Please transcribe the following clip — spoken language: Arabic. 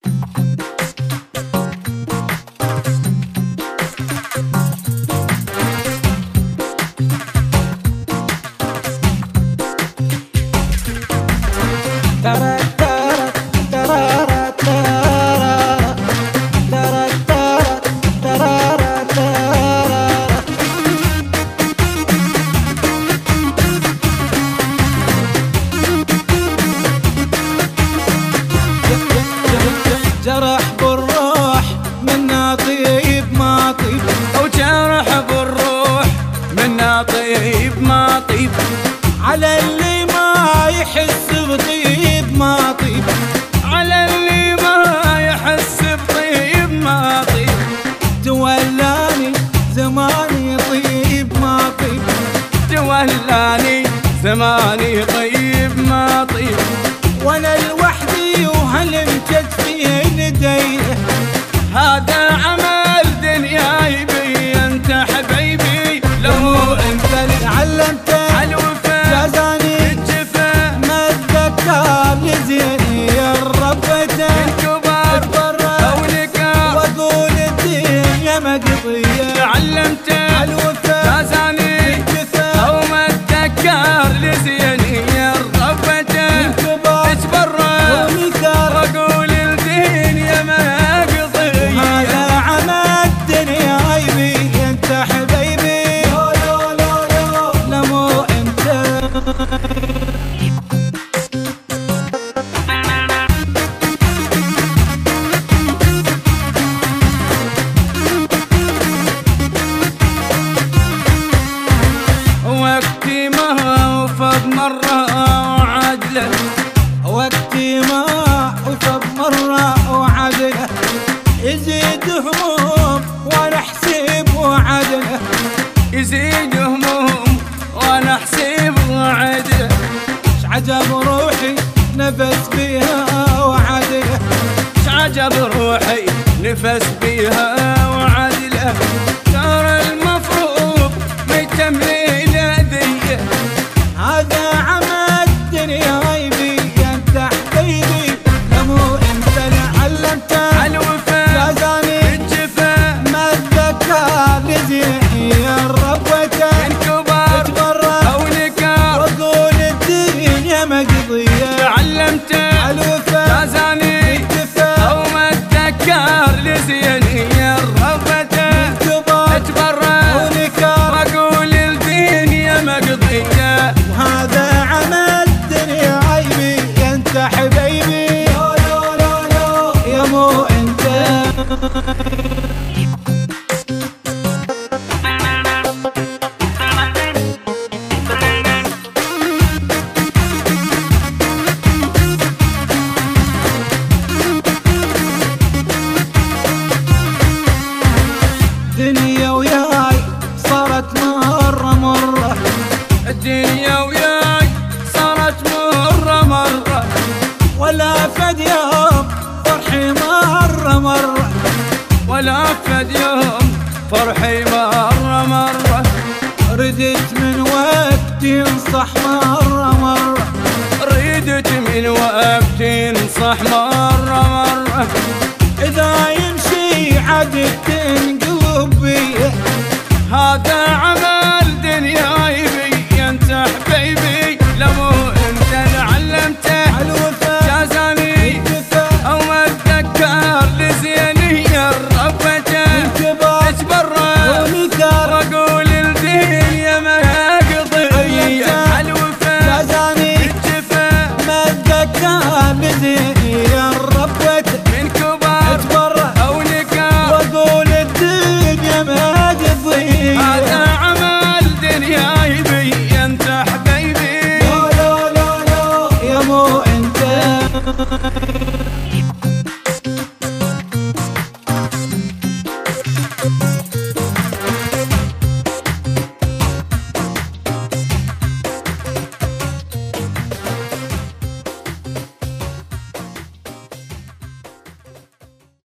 جرح بالروح منا طيب ما طيب، او جرح بالروح منا طيب ما طيب، على اللي ما يحس بطيب ما طيب، على اللي ما يحس بطيب ما طيب، تولاني زماني طيب ما طيب، تولاني زماني طيب ما طيب، وانا لوحدي وهالمكتفين يديه، هذا عمل دنياي بي انت حبيبي، لو انت اللي علمته عالوفا جازاني الجفا ما اتذكر لزيني يا ربته الكبار او نكار، واقول الدنيا مقضيه علمته عالوفا جازاني الجفا او ما اتذكر لزيني يا ربته الكبار اتبرر ونكار، واقول الدنيا ما قضيه، هذا عمى الدنيا يبي انت حبيبي، لا مو انت. وقتي ما وفى مرة وعدله، وقتي ما وفى مرة وعدله، يزيد هموم وانا احسب وعدله، يزيد هموم وانا احسب وعدله، عجب روحي نفس بيها وعدله، عجب روحي نفس بيها وعدله، ترى المفروض ما يتم ليلة ذي، هذا عمى الدنيا يبي انت حبيبي، لا مو انت اللي علمته عالوفا جازاني الجفا ما اتذكر لزيني يا ربته الكبار اتبرر او نكار، واقول الدنيا مقضيه علمته عالوفا جازاني الجفا او ما اتذكر لزيني يا ربته الكبار اتبرر ونكار، واقول الدنيا مقضيه، وهذا عمى الدنيا عيبي انت حبيبي، يا مو انت. دنيا وياي صارت مرة الدنيا وياي صارت مرة ولا فد يوم فرحي مرة ولا فد يوم فرحي مرة، ردت من وقت ينصح مرة ردت من وقت ينصح مرة، إذا يمشي عدد تنقلب بيه، هذا عمل دنياي بي انت حبيبي، لو انت اللي علمته عالوفا جازاني الجفا او ما اتذكر لزيني يا ربته الكبار اتبرر ونكار، واقول الدنيا ما قضيه، عالوفا جازاني الجفا ما اتذكر لزين